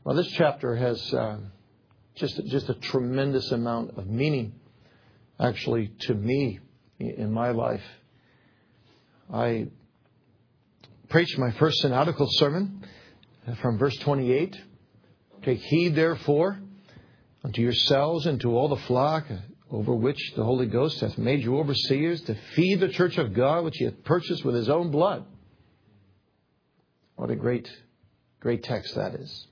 Well, this chapter has just a tremendous amount of meaning, actually, to me in my life. I preached my first synodical sermon from verse 28. Take heed, therefore, unto yourselves and to all the flock over which the Holy Ghost hath made you overseers, to feed the church of God, which He hath purchased with His own blood. What a great text that is.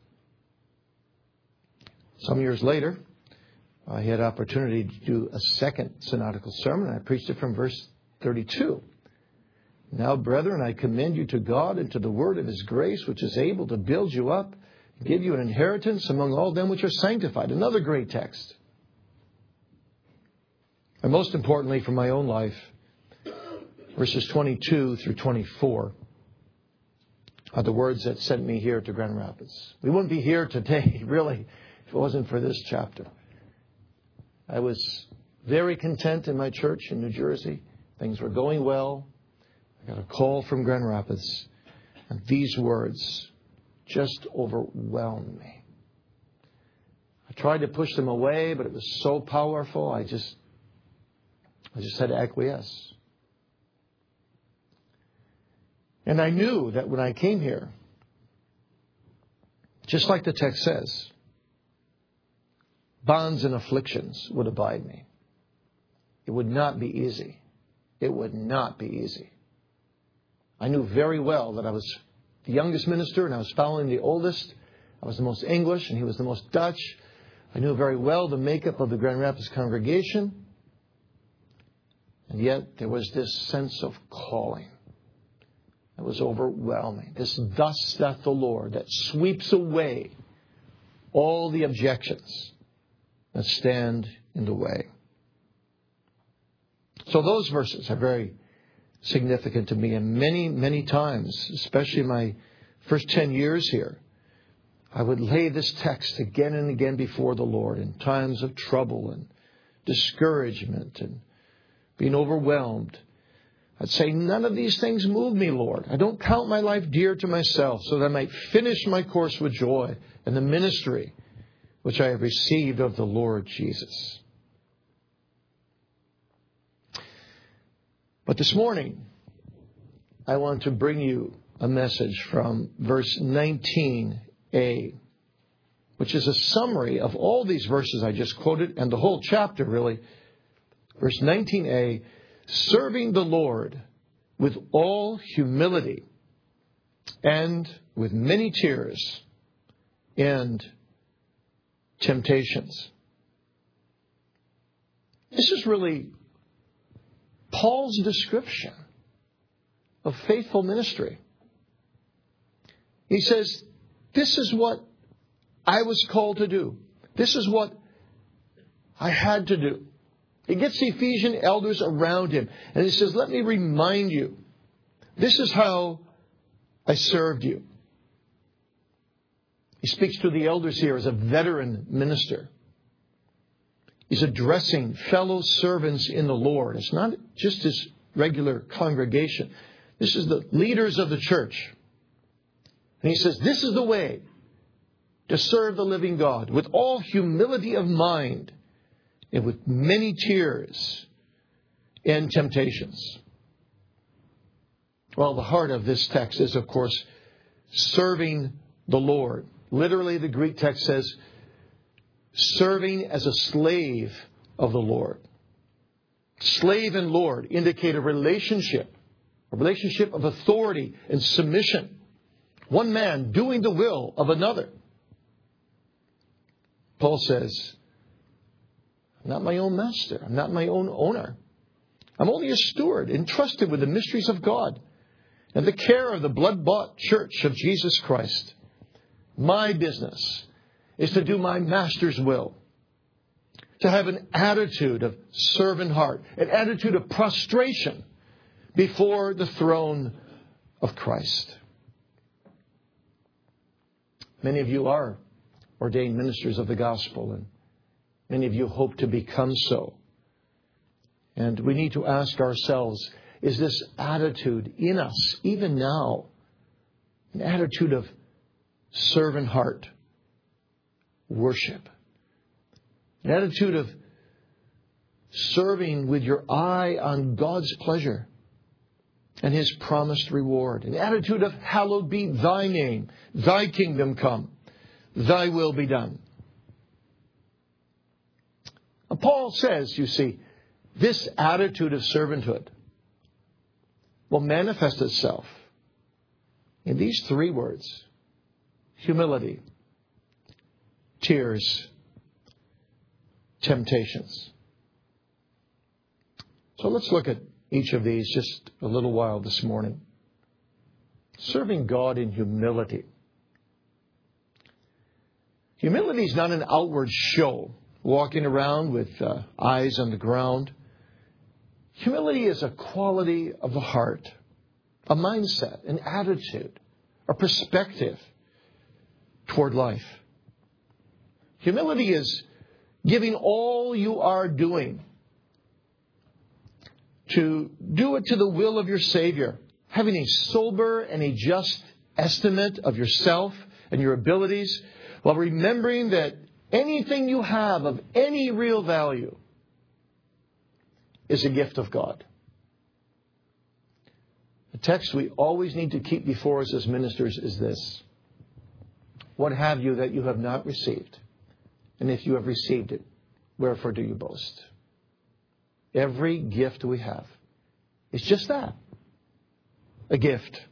Some years later, I had opportunity to do a second synodical sermon. I preached it from verse 32. Now, brethren, I commend you to God and to the word of His grace, which is able to build you up, give you an inheritance among all them which are sanctified. Another great text. And most importantly for my own life, verses 22 through 24 are the words that sent me here to Grand Rapids. We wouldn't be here today, really, if it wasn't for this chapter. I was very content in my church in New Jersey. Things were going well. I got a call from Grand Rapids, and these words just overwhelmed me. I tried to push them away, but it was so powerful, I just had to acquiesce. And I knew that when I came here, just like the text says, bonds and afflictions would abide me. It would not be easy. It would not be easy. I knew very well that I was the youngest minister and I was following the oldest. I was the most English and he was the most Dutch. I knew very well the makeup of the Grand Rapids congregation. And yet there was this sense of calling that was overwhelming. This thus saith the Lord that sweeps away all the objections that stand in the way. So those verses are very significant to me. And many times, especially my first 10 years here, I would lay this text again and again before the Lord in times of trouble and discouragement and being overwhelmed. I'd say, none of these things move me, Lord. I don't count my life dear to myself so that I might finish my course with joy and the ministry which I have received of the Lord Jesus. But this morning, I want to bring you a message from verse 19a, which is a summary of all these verses I just quoted and the whole chapter, really. Verse 19a, serving the Lord with all humility and with many tears and temptations. This is really Paul's description of faithful ministry. He says, this is what I was called to do. This is what I had to do. He gets the Ephesian elders around him and he says, let me remind you, this is how I served you. He speaks to the elders here as a veteran minister. He's addressing fellow servants in the Lord. It's not just his regular congregation. This is the leaders of the church. And he says, this is the way to serve the living God with all humility of mind and with many tears and temptations. Well, the heart of this text is, of course, serving the Lord. Literally, the Greek text says, serving as a slave of the Lord. Slave and Lord indicate a relationship of authority and submission. One man doing the will of another. Paul says, I'm not my own master. I'm not my own owner. I'm only a steward entrusted with the mysteries of God and the care of the blood-bought church of Jesus Christ. My business is to do my master's will. To have an attitude of servant heart, an attitude of prostration before the throne of Christ. Many of you are ordained ministers of the gospel, and many of you hope to become so. And we need to ask ourselves, is this attitude in us, even now, an attitude of servant heart worship. An attitude of serving with your eye on God's pleasure and His promised reward. An attitude of hallowed be thy name, thy kingdom come, thy will be done. And Paul says, you see, this attitude of servanthood will manifest itself in these three words: humility, tears, temptations. So let's look at each of these just a little while this morning. Serving God in humility. Humility is not an outward show, walking around with eyes on the ground. Humility is a quality of the heart, a mindset, an attitude, a perspective toward life. Humility is giving all you are doing to do it to the will of your Savior, having a sober and a just estimate of yourself and your abilities, while remembering that anything you have of any real value is a gift of God. The text we always need to keep before us as ministers is this: what have you that you have not received? And if you have received it, wherefore do you boast? Every gift we have is just that, a gift.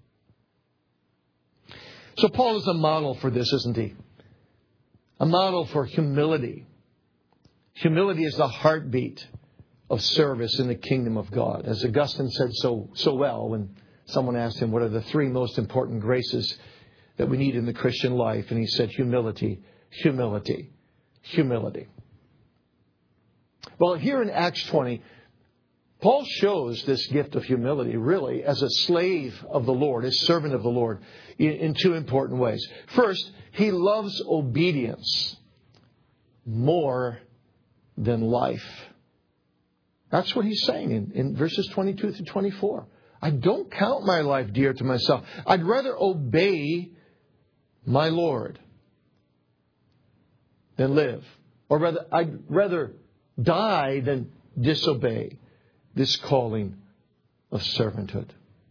So Paul is a model for this, isn't he? A model for humility. Humility is the heartbeat of service in the kingdom of God. As Augustine said so well when someone asked him, what are the three most important graces that we need in the Christian life? And he said, humility, humility, humility. Well, here in Acts 20, Paul shows this gift of humility really as a slave of the Lord, as servant of the Lord, in two important ways. First, he loves obedience more than life. That's what he's saying in verses 22 through 24. I don't count my life dear to myself. I'd rather obey my Lord than live. Or rather, I'd rather die than disobey this calling of servanthood.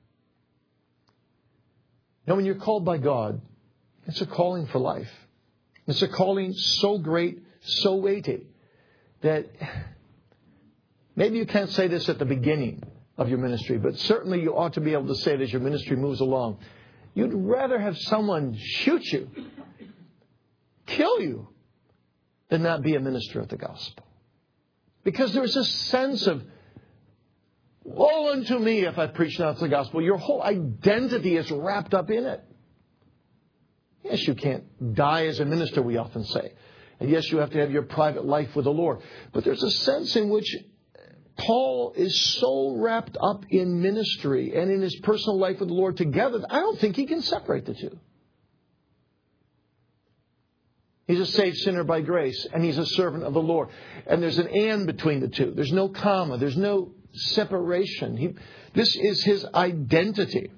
Now, when you're called by God, it's a calling for life. It's a calling so great, so weighty, that maybe you can't say this at the beginning of your ministry, but certainly you ought to be able to say it as your ministry moves along. You'd rather have someone shoot you, kill you, than not be a minister of the gospel. Because there's a sense of, woe unto me if I preach not the gospel. Your whole identity is wrapped up in it. Yes, you can't die as a minister, we often say. And yes, you have to have your private life with the Lord. But there's a sense in which Paul is so wrapped up in ministry and in his personal life with the Lord together, I don't think he can separate the two. He's a saved sinner by grace, and he's a servant of the Lord. And there's an and between the two. There's no comma. There's no separation. This is his identity.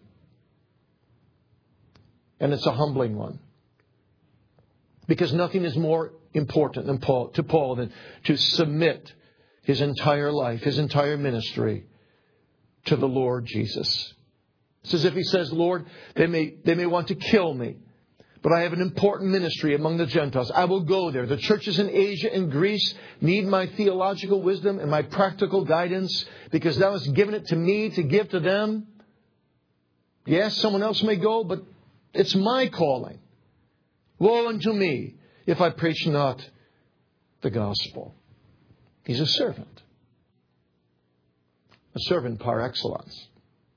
And it's a humbling one. Because nothing is more important to Paul than to submit his entire life, his entire ministry to the Lord Jesus. It's as if he says, Lord, they may want to kill me, but I have an important ministry among the Gentiles. I will go there. The churches in Asia and Greece need my theological wisdom and my practical guidance because thou hast given it to me to give to them. Yes, someone else may go, but it's my calling. Woe unto me if I preach not the gospel. He's a servant. A servant par excellence.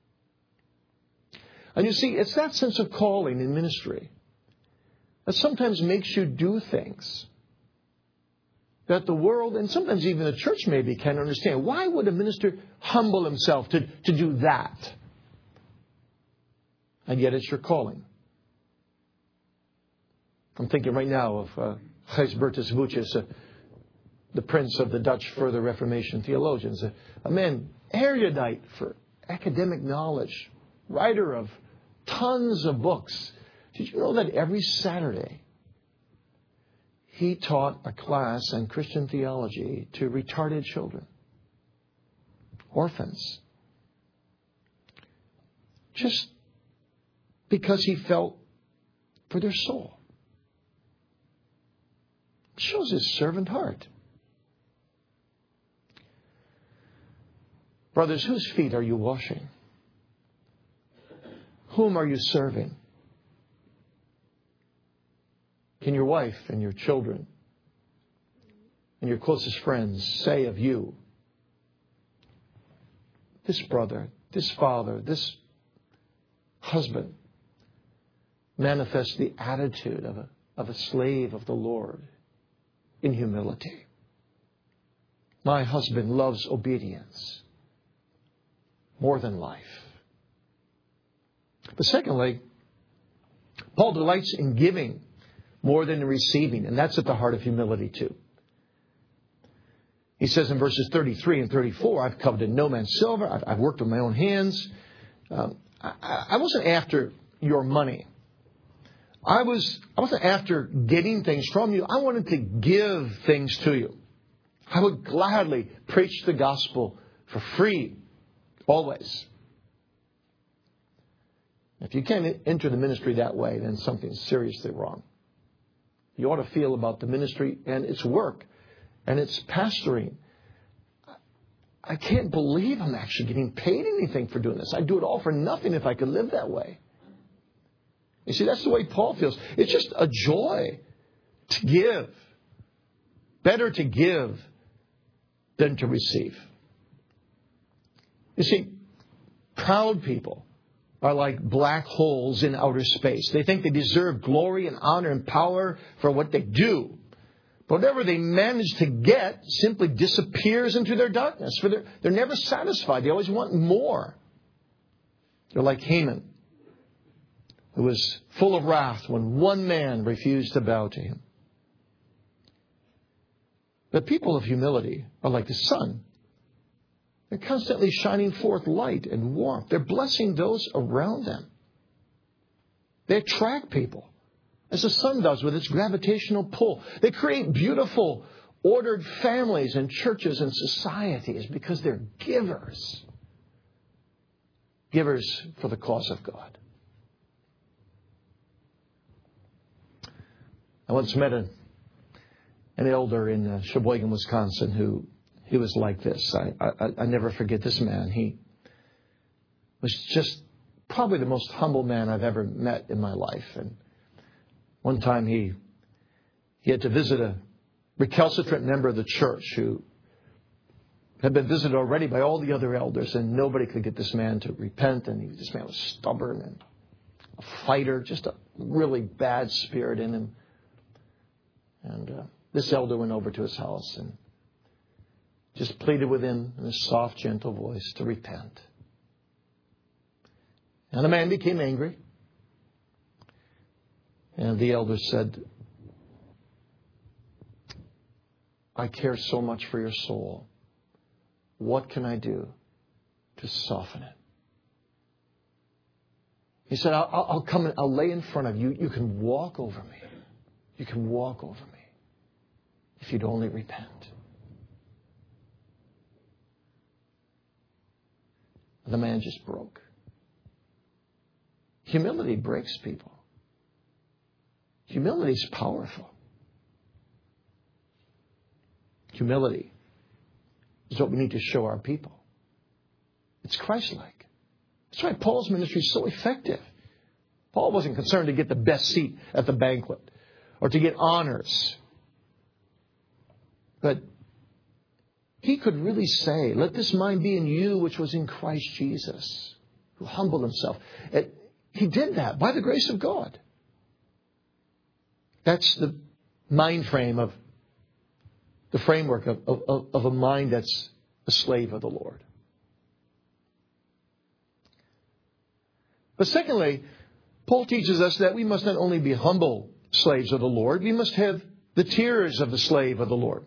And you see, it's that sense of calling in ministry that sometimes makes you do things that the world, and sometimes even the church maybe, can't understand. Why would a minister humble himself to do that? And yet it's your calling. I'm thinking right now of Gijs Bertus Woetjes, the prince of the Dutch Further Reformation theologians, a man erudite for academic knowledge, writer of tons of books. Did you know that every Saturday he taught a class in Christian theology to retarded children, orphans, just because he felt for their soul. It shows his servant heart. Brothers, whose feet are you washing? Whom are you serving? Can your wife and your children and your closest friends say of you, this brother, this father, this husband manifests the attitude of a slave of the Lord in humility? My husband loves obedience more than life. But secondly, Paul delights in giving more than in receiving, and that's at the heart of humility too. He says in verses 33 and 34, I've coveted no man's silver, I've worked with my own hands. I wasn't after your money. I wasn't after getting things from you. I wanted to give things to you. I would gladly preach the gospel for free, always. If you can't enter the ministry that way, then something's seriously wrong. You ought to feel about the ministry and its work and its pastoring. I can't believe I'm actually getting paid anything for doing this. I'd do it all for nothing if I could live that way. You see, that's the way Paul feels. It's just a joy to give. Better to give than to receive. You see, proud people are like black holes in outer space. They think they deserve glory and honor and power for what they do. But whatever they manage to get simply disappears into their darkness. For they're never satisfied. They always want more. They're like Haman, who was full of wrath when one man refused to bow to him. But people of humility are like the sun. They're constantly shining forth light and warmth. They're blessing those around them. They attract people, as the sun does with its gravitational pull. They create beautiful, ordered families and churches and societies because they're givers. Givers for the cause of God. I once met an elder in Sheboygan, Wisconsin, who he was like this. I never forget this man. He was just probably the most humble man I've ever met in my life. And one time he had to visit a recalcitrant member of the church who had been visited already by all the other elders, and nobody could get this man to repent. And this man was stubborn and a fighter, just a really bad spirit in him. And this elder went over to his house and just pleaded with him in a soft, gentle voice to repent. And the man became angry. And the elder said, I care so much for your soul. What can I do to soften it? He said, I'll come and I'll lay in front of you. You can walk over me. You can walk over me if you'd only repent. The man just broke. Humility breaks people. Humility is powerful. Humility is what we need to show our people. It's Christ-like. That's why Paul's ministry is so effective. Paul wasn't concerned to get the best seat at the banquet or to get honors. But he could really say, let this mind be in you which was in Christ Jesus, who humbled himself. And he did that by the grace of God. That's the mind frame of the framework of a mind that's a slave of the Lord. But secondly, Paul teaches us that we must not only be humble slaves of the Lord, we must have the tears of the slave of the Lord.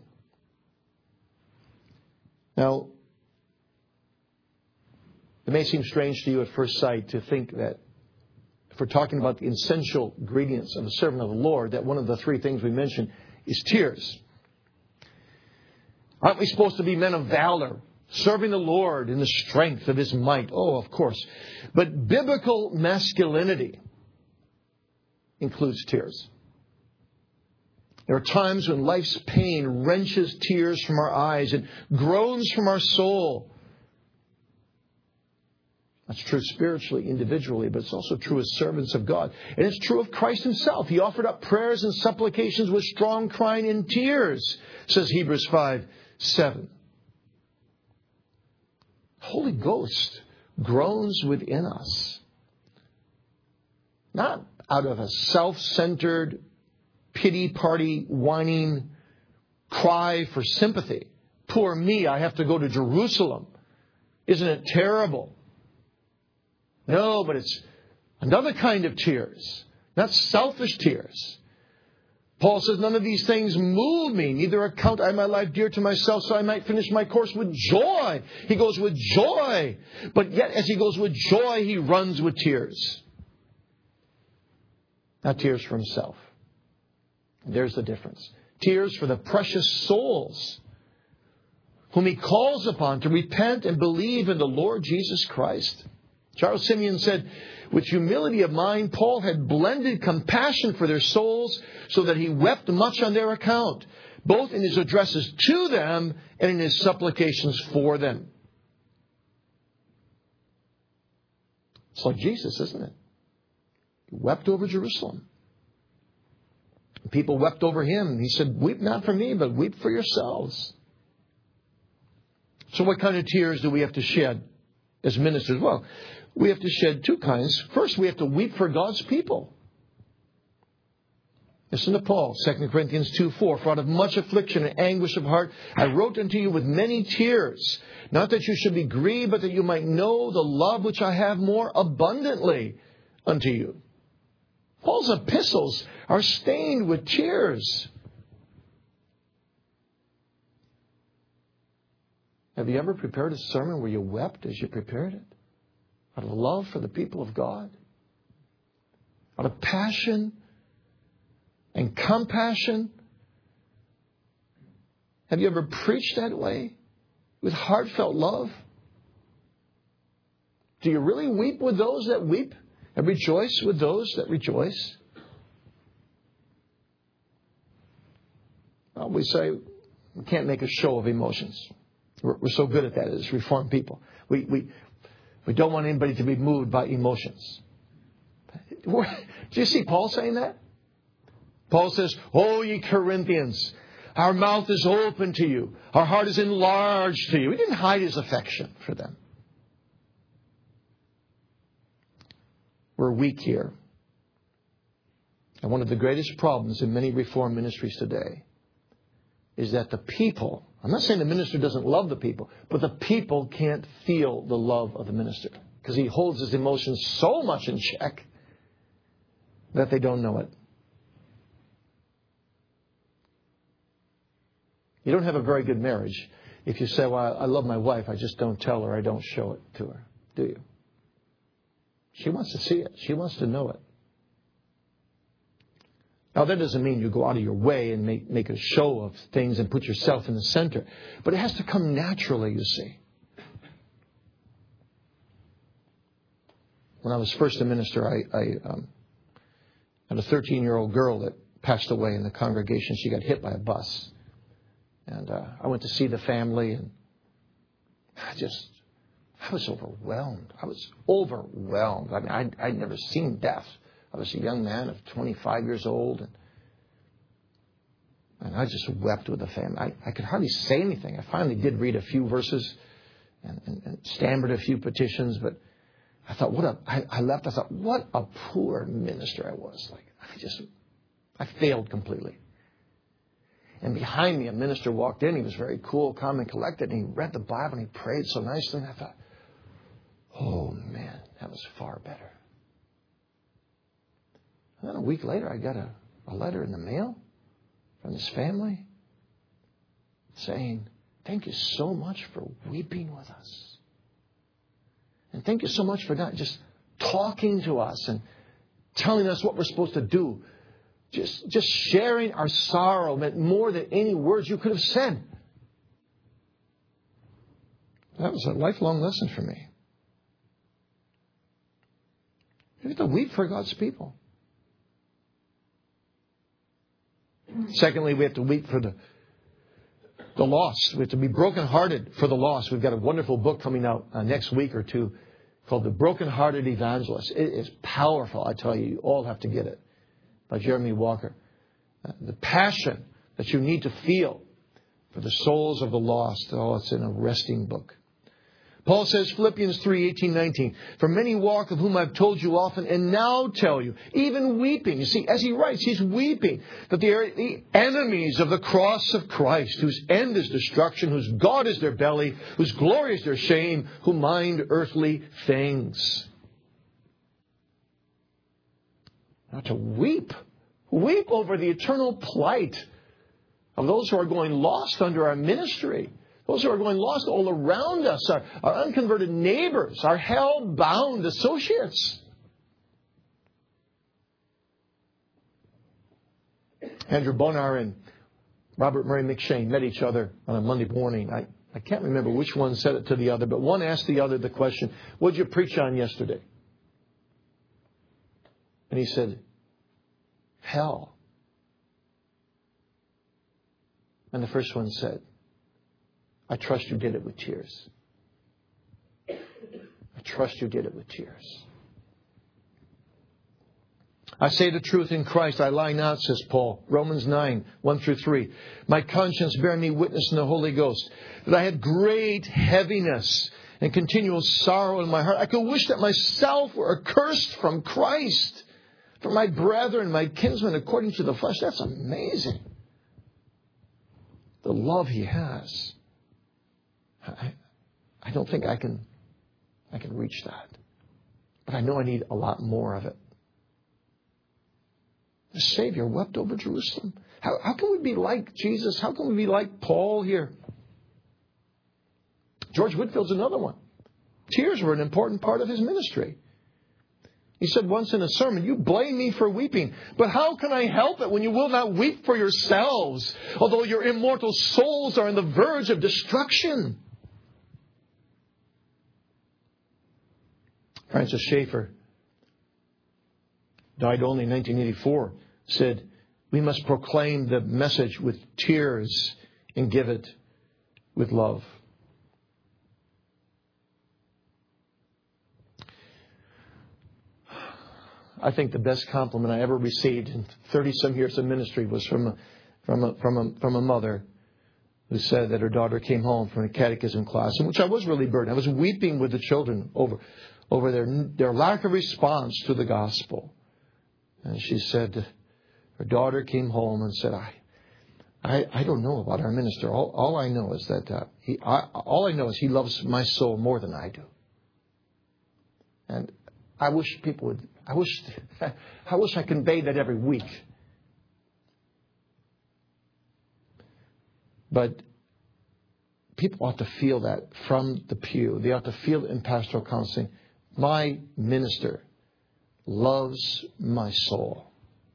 Now, it may seem strange to you at first sight to think that if we're talking about the essential ingredients of a servant of the Lord, that one of the three things we mentioned is tears. Aren't we supposed to be men of valor, serving the Lord in the strength of His might? Oh, of course. But biblical masculinity includes tears. There are times when life's pain wrenches tears from our eyes and groans from our soul. That's true spiritually, individually, but it's also true as servants of God. And it's true of Christ Himself. He offered up prayers and supplications with strong crying and tears, says Hebrews 5:7. Holy Ghost groans within us. Not out of a self-centered, pity party, whining cry for sympathy. Poor me, I have to go to Jerusalem. Isn't it terrible? No, but it's another kind of tears. Not selfish tears. Paul says, none of these things move me. Neither account I my life dear to myself, so I might finish my course with joy. He goes with joy. But yet, as he goes with joy, he runs with tears. Not tears for himself. There's the difference. Tears for the precious souls whom he calls upon to repent and believe in the Lord Jesus Christ. Charles Simeon said, with humility of mind, Paul had blended compassion for their souls so that he wept much on their account, both in his addresses to them and in his supplications for them. It's like Jesus, isn't it? He wept over Jerusalem. People wept over him. He said, weep not for me, but weep for yourselves. So what kind of tears do we have to shed as ministers? Well, we have to shed two kinds. First, we have to weep for God's people. Listen to Paul, 2 Corinthians 2:4. For out of much affliction and anguish of heart, I wrote unto you with many tears, not that you should be grieved, but that you might know the love which I have more abundantly unto you. Paul's epistles are stained with tears. Have you ever prepared a sermon where you wept as you prepared it? Out of love for the people of God? Out of passion and compassion? Have you ever preached that way? With heartfelt love? Do you really weep with those that weep? And rejoice with those that rejoice? Well, we say we can't make a show of emotions. We're so good at that as Reformed people. We don't want anybody to be moved by emotions. Do you see Paul saying that? Paul says, "O ye Corinthians, our mouth is open to you. Our heart is enlarged to you." He didn't hide his affection for them. We're weak here. And one of the greatest problems in many Reformed ministries today is that the people, I'm not saying the minister doesn't love the people, but the people can't feel the love of the minister because he holds his emotions so much in check that they don't know it. You don't have a very good marriage if you say, well, I love my wife, I just don't tell her, I don't show it to her, do you? She wants to see it. She wants to know it. Now, that doesn't mean you go out of your way and make a show of things and put yourself in the center. But it has to come naturally, you see. When I was first a minister, I had a 13-year-old girl that passed away in the congregation. She got hit by a bus. And I went to see the family, and I was overwhelmed. I was overwhelmed. I mean, I'd never seen death. I was a young man of 25 years old. And I just wept with the family. I could hardly say anything. I finally did read a few verses and stammered a few petitions. But I thought, I left. I thought, what a poor minister I was. I failed completely. And behind me, a minister walked in. He was very cool, calm, and collected. And he read the Bible and he prayed so nicely. And I thought, oh, man, that was far better. And then a week later, I got a letter in the mail from this family saying, thank you so much for weeping with us. And thank you so much for not just talking to us and telling us what we're supposed to do. Just sharing our sorrow meant more than any words you could have said. That was a lifelong lesson for me. You have to weep for God's people. Secondly, we have to weep for the lost. We have to be brokenhearted for the lost. We've got a wonderful book coming out next week or two called The Brokenhearted Evangelist. It is powerful, I tell you. You all have to get it. By Jeremy Walker. The passion that you need to feel for the souls of the lost. Oh, it's an arresting book. Paul says, Philippians 3:18-19, for many walk of whom I've told you often and now tell you, even weeping. You see, as he writes, he's weeping that they are the enemies of the cross of Christ, whose end is destruction, whose God is their belly, whose glory is their shame, who mind earthly things. Now to weep over the eternal plight of those who are going lost under our ministry. Those who are going lost all around us, our unconverted neighbors, our hell-bound associates. Andrew Bonar and Robert Murray McShane met each other on a Monday morning. I can't remember which one said it to the other, but one asked the other the question, what did you preach on yesterday? And he said, hell. And the first one said, I trust you did it with tears. I trust you did it with tears. I say the truth in Christ, I lie not, says Paul. Romans 9, 1-3. My conscience bear me witness in the Holy Ghost that I had great heaviness and continual sorrow in my heart. I could wish that myself were accursed from Christ, for my brethren, my kinsmen, according to the flesh. That's amazing. The love he has. I don't think I can reach that. But I know I need a lot more of it. The Savior wept over Jerusalem. How can we be like Jesus? How can we be like Paul here? George Whitfield's another one. Tears were an important part of his ministry. He said once in a sermon, you blame me for weeping, but how can I help it when you will not weep for yourselves, although your immortal souls are on the verge of destruction? Francis Schaeffer died only in 1984, said, we must proclaim the message with tears and give it with love. I think the best compliment I ever received in 30-some years of ministry was from a mother who said that her daughter came home from a catechism class, in which I was really burdened. I was weeping with the children over their lack of response to the gospel. And she said, her daughter came home and said, I don't know about our minister. All I know is that he loves my soul more than I do. And I wish people would. I wish I conveyed that every week. But people ought to feel that from the pew. They ought to feel it in pastoral counseling. My minister loves my soul.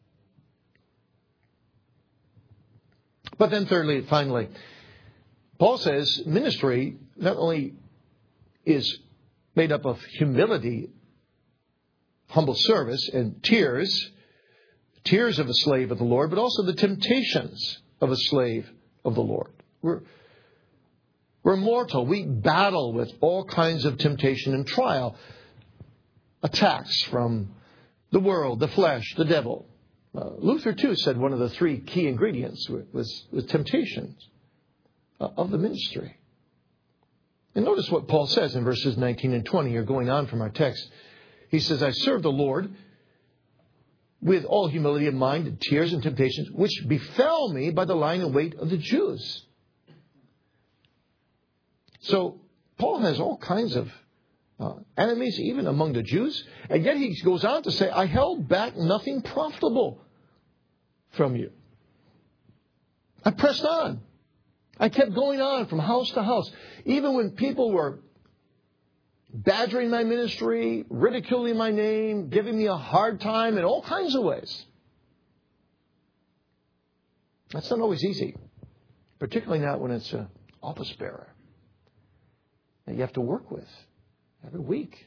But then thirdly, finally, Paul says ministry not only is made up of humility, humble service, and tears of a slave of the Lord, but also the temptations of a slave of the Lord. We're mortal. We battle with all kinds of temptation and trial. Attacks from the world, the flesh, the devil. Luther, too, said one of the three key ingredients was temptations of the ministry. And notice what Paul says in verses 19 and 20 here, going on from our text. He says, I serve the Lord with all humility of mind and tears and temptations, which befell me by the lying in wait of the Jews. So Paul has all kinds of enemies, even among the Jews. And yet he goes on to say, I held back nothing profitable from you. I pressed on. I kept going on from house to house. Even when people were badgering my ministry, ridiculing my name, giving me a hard time in all kinds of ways. That's not always easy, particularly not when it's an office bearer that you have to work with every week.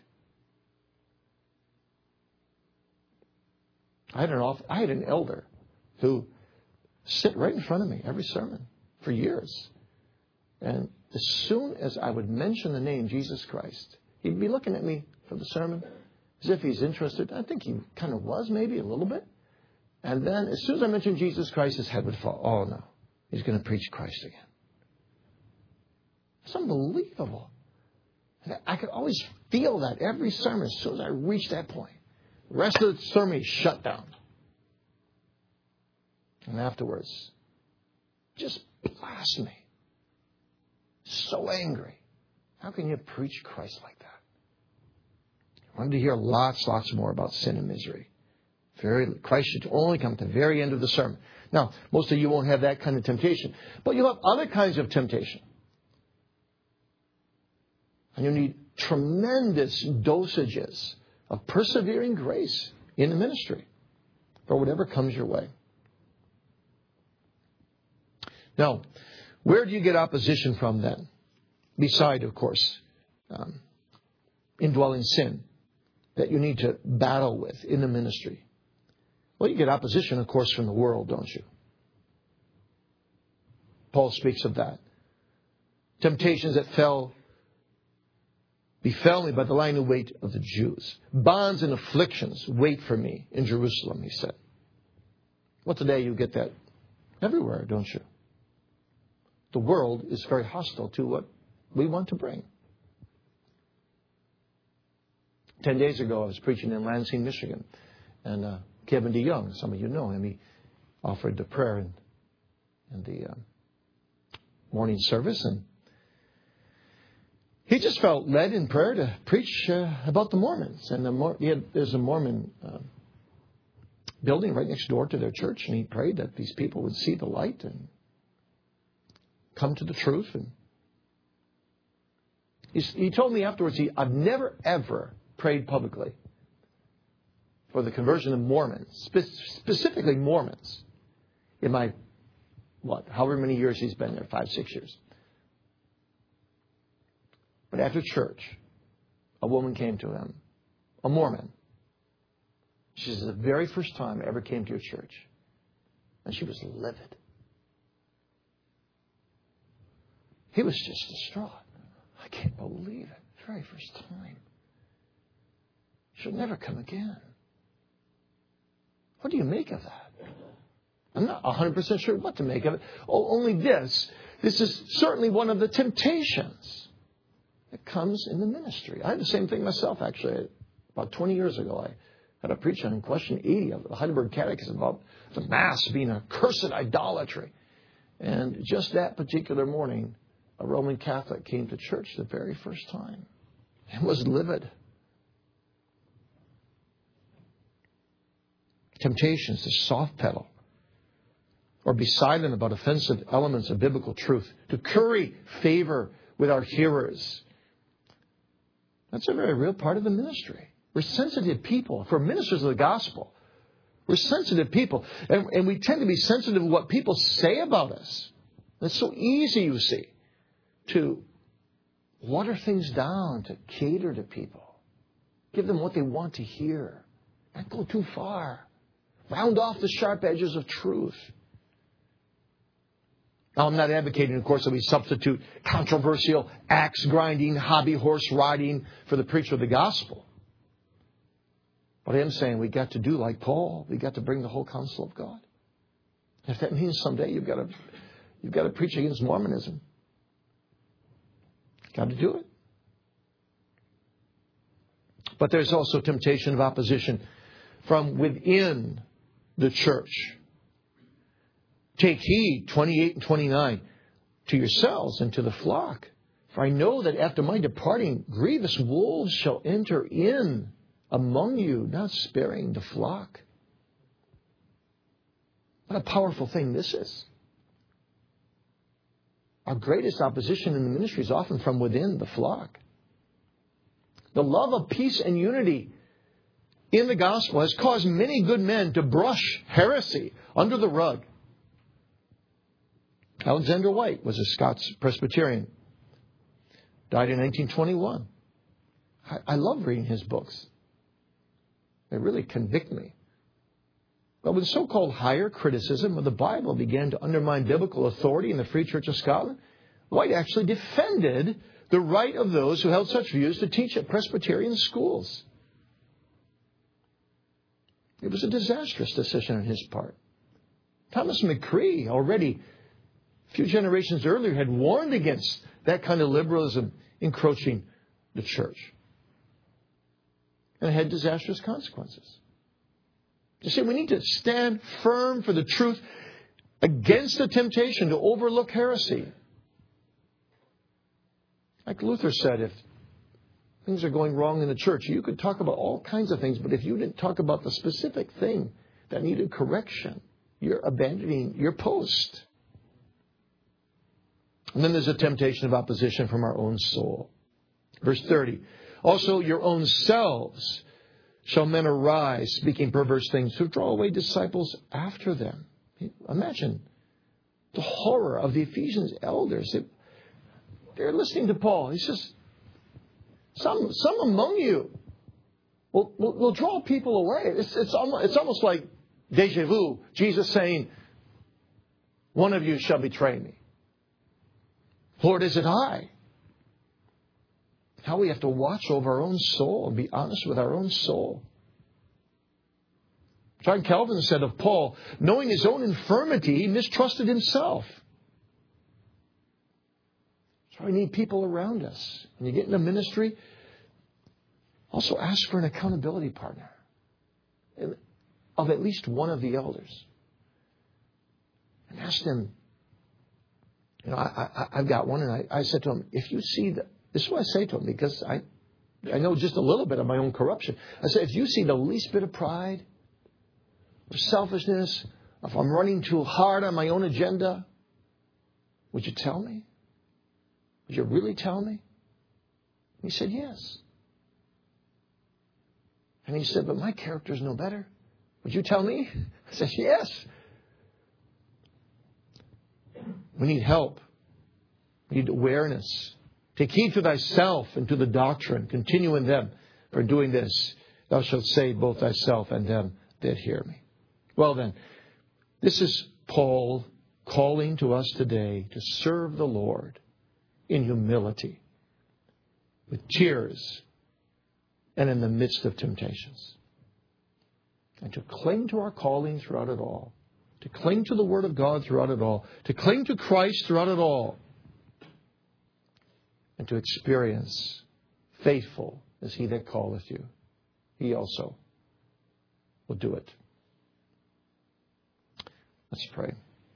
I had an elder who sit right in front of me every sermon for years. And as soon as I would mention the name Jesus Christ, he'd be looking at me for the sermon as if he's interested. I think he kind of was, maybe a little bit. And then as soon as I mentioned Jesus Christ, his head would fall. Oh, no. He's going to preach Christ again. It's unbelievable. And I could always feel that every sermon as soon as I reached that point. The rest of the sermon, he shut down. And afterwards, just blast me. So angry. How can you preach Christ like that? I wanted to hear lots more about sin and misery. Christ should only come at the very end of the sermon. Now, most of you won't have that kind of temptation, but you'll have other kinds of temptation. And you need tremendous dosages of persevering grace in the ministry for whatever comes your way. Now, where do you get opposition from then? Beside, of course, indwelling sin that you need to battle with in the ministry. Well, you get opposition, of course, from the world, don't you? Paul speaks of that. Temptations that befell me by the lying in wait of the Jews. Bonds and afflictions wait for me in Jerusalem, he said. Well, today you get that everywhere, don't you? The world is very hostile to what we want to bring. 10 days ago, I was preaching in Lansing, Michigan. And Kevin DeYoung, some of you know him, he offered the prayer in the morning service. And he just felt led in prayer to preach about the Mormons. And there's a Mormon building right next door to their church. And he prayed that these people would see the light and come to the truth. And he told me afterwards, I've never, ever prayed publicly for the conversion of Mormons, specifically Mormons, in my, however many years he's been there, 5, 6 years. But after church, a woman came to him, a Mormon. She says, the very first time I ever came to your church. And she was livid. He was just distraught. I can't believe it. Very first time. She'll never come again. What do you make of that? I'm not 100% sure what to make of it. Oh, only this. This is certainly one of the temptations that comes in the ministry. I had the same thing myself, actually. About 20 years ago, I had a preach on question 80 of the Heidelberg Catechism about the Mass being a cursed idolatry. And just that particular morning, a Roman Catholic came to church the very first time and was livid. Temptations to soft pedal or be silent about offensive elements of biblical truth, to curry favor with our hearers. That's a very real part of the ministry. We're sensitive people. For ministers of the gospel, we're sensitive people. And we tend to be sensitive to what people say about us. It's so easy, you see, to water things down, to cater to people. Give them what they want to hear. Not go too far. Round off the sharp edges of truth. Now, I'm not advocating, of course, that we substitute controversial, axe-grinding, hobby horse riding for the preacher of the gospel. But I am saying we got to do like Paul. We got to bring the whole counsel of God. If that means someday you've got to preach against Mormonism, got to do it. But there's also temptation of opposition from within the church. Take heed, 28 and 29, to yourselves and to the flock. For I know that after my departing, grievous wolves shall enter in among you, not sparing the flock. What a powerful thing this is. Our greatest opposition in the ministry is often from within the flock. The love of peace and unity in the gospel has caused many good men to brush heresy under the rug. Alexander White was a Scots Presbyterian. Died in 1921. I love reading his books. They really convict me. But when so-called higher criticism of the Bible began to undermine biblical authority in the Free Church of Scotland, White actually defended the right of those who held such views to teach at Presbyterian schools. It was a disastrous decision on his part. Thomas McCree, already a few generations earlier, had warned against that kind of liberalism encroaching the church. And it had disastrous consequences. You see, we need to stand firm for the truth against the temptation to overlook heresy. Like Luther said, if things are going wrong in the church, you could talk about all kinds of things, but if you didn't talk about the specific thing that needed correction, you're abandoning your post. And then there's a temptation of opposition from our own soul. Verse 30. Also, your own selves shall men arise, speaking perverse things, to draw away disciples after them. Imagine the horror of the Ephesians elders. They're listening to Paul. He says, some among you will draw people away. It's almost like deja vu. Jesus saying, one of you shall betray me. Lord, is it I? How we have to watch over our own soul and be honest with our own soul. John Calvin said of Paul, knowing his own infirmity, he mistrusted himself. So we need people around us. When you get into ministry, also ask for an accountability partner of at least one of the elders. And ask them, I've got one, and I said to him, if you see that, this is what I say to him, because I know just a little bit of my own corruption. I said, if you see the least bit of pride or selfishness, if I'm running too hard on my own agenda, would you tell me? Would you really tell me? He said, yes. And he said, but my character's no better. Would you tell me? I said, yes. We need help. We need awareness. Take heed to thyself and to the doctrine. Continue in them. For doing this, thou shalt save both thyself and them that hear me. Well then, this is Paul calling to us today to serve the Lord in humility, with tears, and in the midst of temptations. And to cling to our calling throughout it all. To cling to the Word of God throughout it all. To cling to Christ throughout it all. And to experience, faithful is he that calleth you. He also will do it. Let's pray.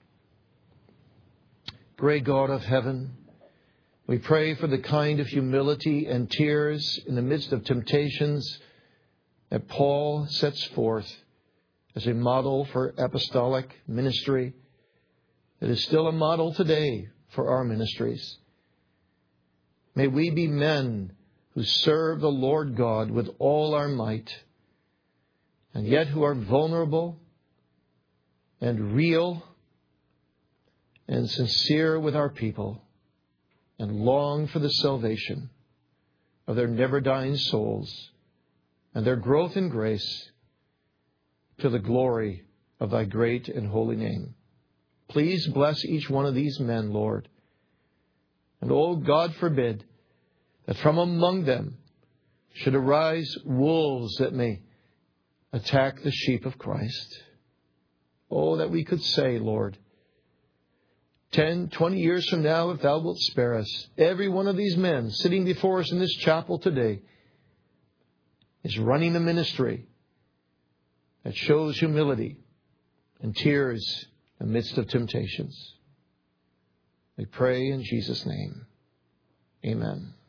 Great God of heaven, we pray for the kind of humility and tears in the midst of temptations that Paul sets forth as a model for apostolic ministry. It is still a model today for our ministries. May we be men who serve the Lord God with all our might, and yet who are vulnerable and real and sincere with our people, and long for the salvation of their never-dying souls and their growth in grace to the glory of thy great and holy name. Please bless each one of these men, Lord. And, oh, God forbid that from among them should arise wolves that may attack the sheep of Christ. Oh, that we could say, Lord, 10, 20 years from now, if thou wilt spare us, every one of these men sitting before us in this chapel today is running a ministry that shows humility and tears in the midst of temptations. We pray in Jesus' name. Amen.